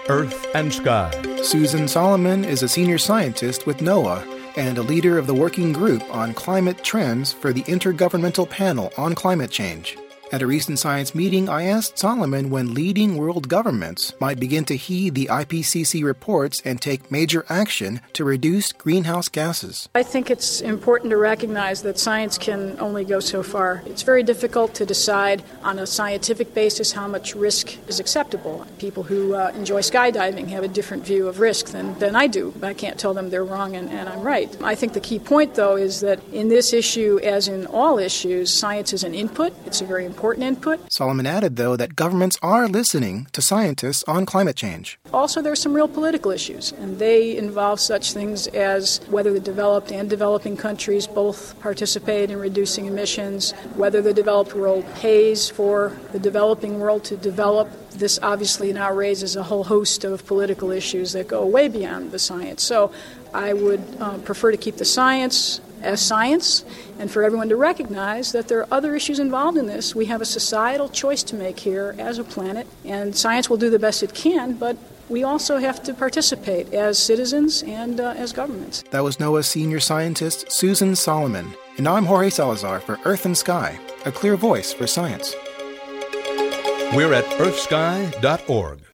Earth and Sky. Susan Solomon is a senior scientist with NOAA and a leader of the working group on climate trends for the Intergovernmental Panel on Climate Change. At a recent science meeting, I asked Solomon when leading world governments might begin to heed the IPCC reports and take major action to reduce greenhouse gases. I think it's important to recognize that science can only go so far. It's very difficult to decide on a scientific basis how much risk is acceptable. People who enjoy skydiving have a different view of risk than I do. I can't tell them they're wrong and I'm right. I think the key point, though, is that in this issue, as in all issues, science is an input. It's a very important input. Solomon added, though, that governments are listening to scientists on climate change. Also, there's some real political issues, and they involve such things as whether the developed and developing countries both participate in reducing emissions, whether the developed world pays for the developing world to develop. This obviously now raises a whole host of political issues that go way beyond the science. So I would prefer to keep the science as science, and for everyone to recognize that there are other issues involved in this. We have a societal choice to make here as a planet, and science will do the best it can, but we also have to participate as citizens and as governments. That was NOAA senior scientist Susan Solomon. And I'm Jorge Salazar for Earth and Sky, a clear voice for science. We're at earthsky.org.